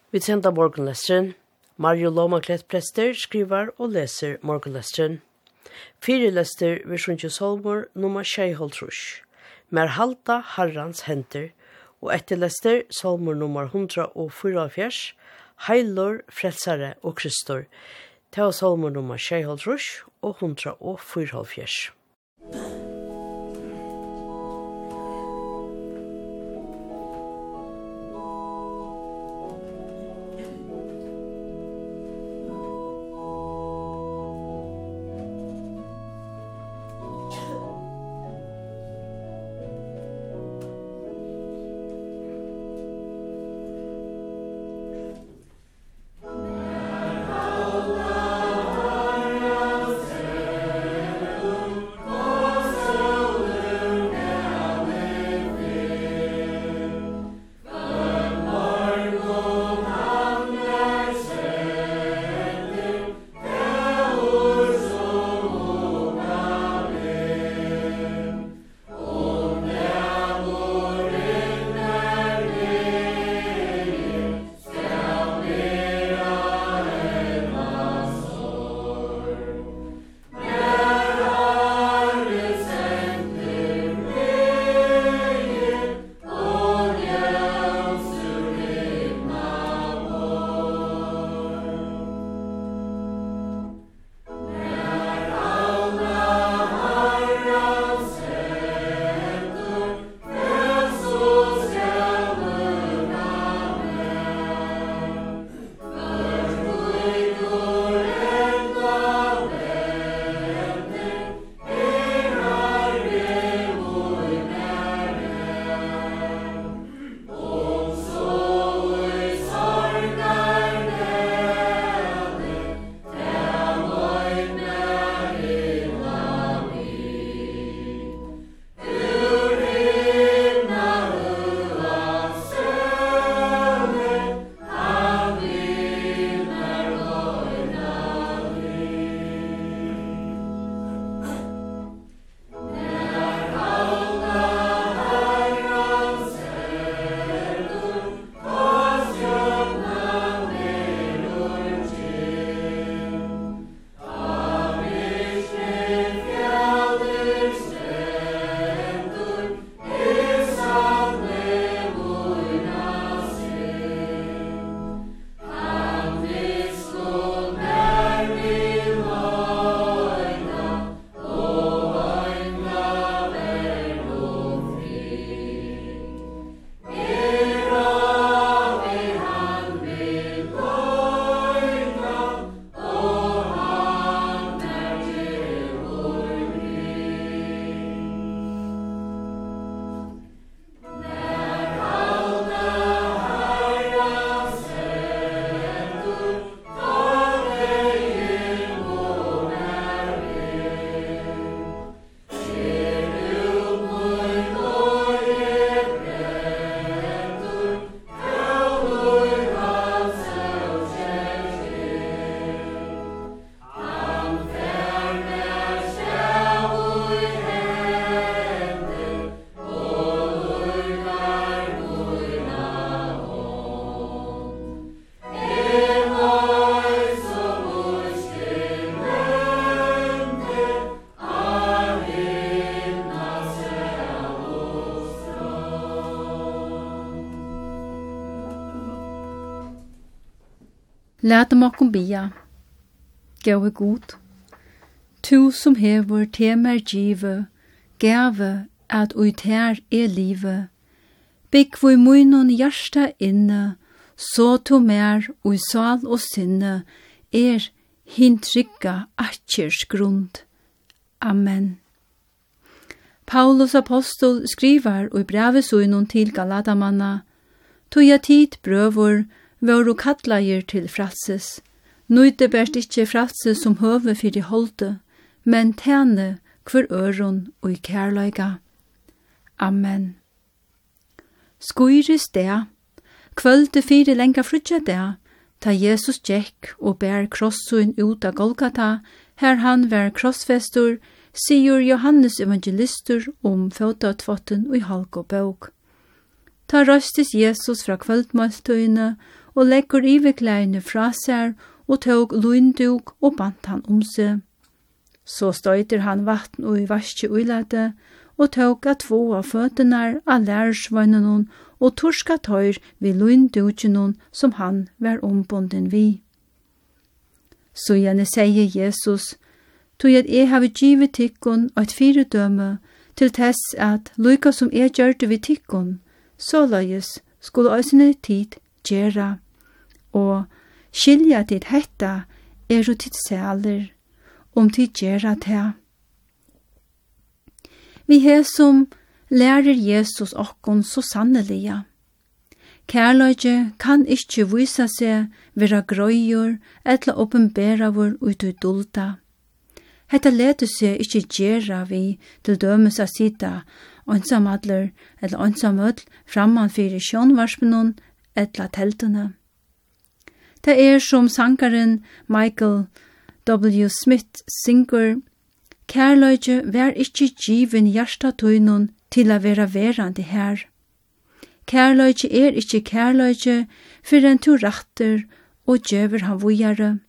Vi sender morgenlesteren. Mario Lomaklet prester, skriver og leser morgenlesteren. Fyrelester ved Sjundsjø Solmor nummer 6. Mer halta Herrans henter, og etterlester Solmor nummer 144, Heilor, Frelsare og Kristor, til Solmor nummer 6 og 144. Lad dem okkom bia. Gave god. Tu som hever temer give, gave at uither live. Bygg voi munnen hjärsta inne, så to mer ui sal og sinne, hintrykka atjers grund. Amen. Paulus apostol skriver i brevet sunnun til Galatamanna, «Toja tid brøvor, våru kattleier til fralses, nøyde bært ikkje fralses som høve fyrir holde, men tjene hver øron og i kærløyga. Amen. Skuiris det, kvølde fire lenga frutja det, ta Jesus gjekk og bær krossun ut av Golgata, her han var krossfestor, sier Johannes evangelister føtatvotten og i halk og bøk. Ta røstes Jesus fra kvöldmåltøyene, og legger iverklæene fra seg og tog lunduk og bant han seg. Så støyter han vatten og i vaske uilade og tog at två av føtene av lærersvønnen og torska tøyr vid lundukene som han var ombunden vid. Så gjerne sier Jesus, «Tog at jeg har givet tikkun og et fyrdømme til tess at lykka som jeg gjørte vid tikkun, så løyes skulle øysene tid gjøre, og skilja tid hetta jo tid sæler, tid gjøre til. Vi her som lærer Jesus okkon så sanneliga. Kærløyge kan ikkje vise seg vera grøyur eller åpenbæra vår ut i dulta. Hetta leter seg ikkje gjera vi til dømes av sida ansamadler eller ansamødl framman fyrir sjånvarspenon eller teltene. Det som sankaren Michael W. Smith synger, kærløyge vær ikkje given hjertatøynon til a vera verandi her. Kærløyge ikkje kærløyge fyrir en to ratter og djever han vujare.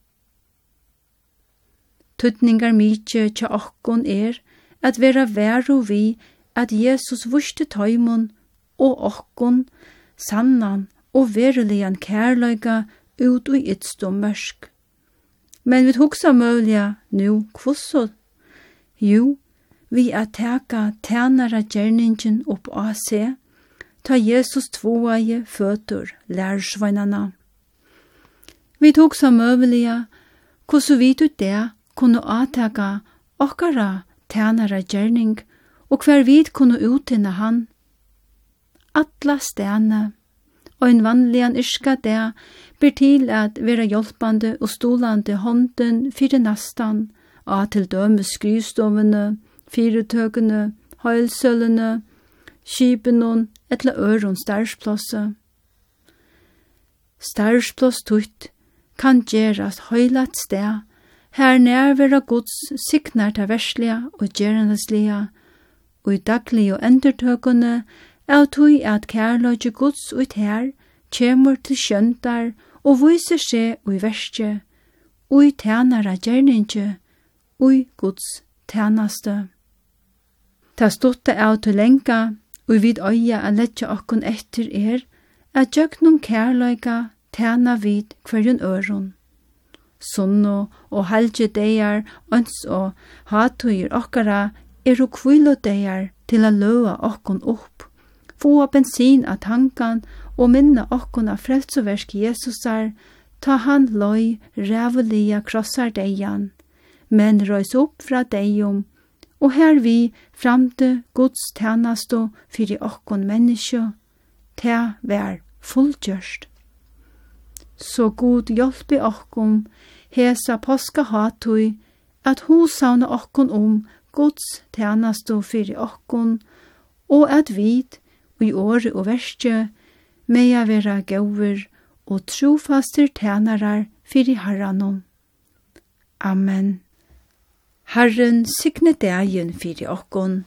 Tutningar mykje tja okkon at vera væru vi at Jesus vuste tøymon og okkon sannan og veruligan kærløyga ut i ytstå mørsk. Men vi hugsa mølja nu kvosso? Jo, vi teka tænara gjerningen opp av seg, ta Jesus tvåaje føtur lærersveinana. Vi hugsa mølja hvordan vi du det kunne ateka okkara tænara gjerning og hver vi kunne utinna han. Atla stene, og en vanligan yrska det ber til at vera hjelpande og stolande hånden fyrir nastan, av til døme skrivstovene, fyretøkene, høylsølene, skipenon, etla øron stærsplåse. Stærsplås tutt kan gjeras høylat sted, her nærvera Guds signar ta verslige og gjerandslige, og i daglige og endertøkene av tog at kærløyge Guds ut her kjemur til skjøntar og viser seg ui verste, ui tænara gjerninge, ui Guds tænaste. Ta stotta av til lenka, ui vid øya a letja okkon etter at jøgnum kærløyga tæna vid hverjun øron. Sunno og halje deir, øns og hatøyer okkara og kvilo deir til a løa okkon opp, få bensin av tankan og minna okkon av frelseversk Jesusar, ta han løy rævelia krossar deian, men røys opp fra deium, og her vi framte Guds tænasto fyrir okkon menneskje, ta vær fullgjørst. Så god hjelpi okkon, hesa påska hatui, at husavna okkon Guds tænasto fyrir okkon, og at vid, i åre og verste, meia vera gauver og trofastir tænarar fyrir Herranon. Amen. Herren signe dagen fyrir okkon.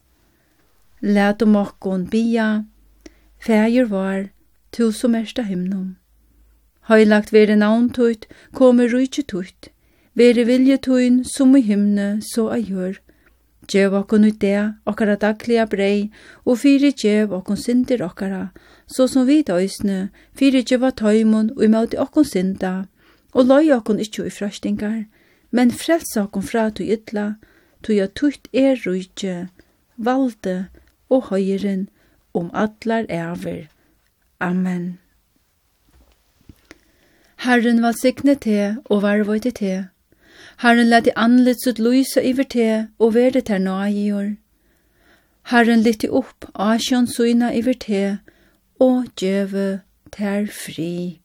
Læt okkon bia, fægir var, tu som ersta himnum. Høylagt vere navntøyt, kommer rujtje tøyt, vere viljetøyn som i himne, så a gjør. Gjev okkon ut det, okkara daglige brei, og fyrir gjev okkon synder okkara, så som vi døysne, fyrir gjev tøymon og imøte okkon synda, og løy okkon ikkje i frøstingar, men frels okkon fra tu ytla, tu ja tøyt rujtje, valde og høyren atlar æver. Amen. Herren valsigne te og varvøyte te. Herren lette anlitset lysa iver te og verde ter nøyjor. Herren litte opp asjon suina iver te og djøve ter fri.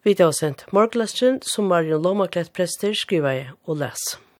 Vi har sendt morgenlesteren som Marion Lomaklet prester skriver og leser.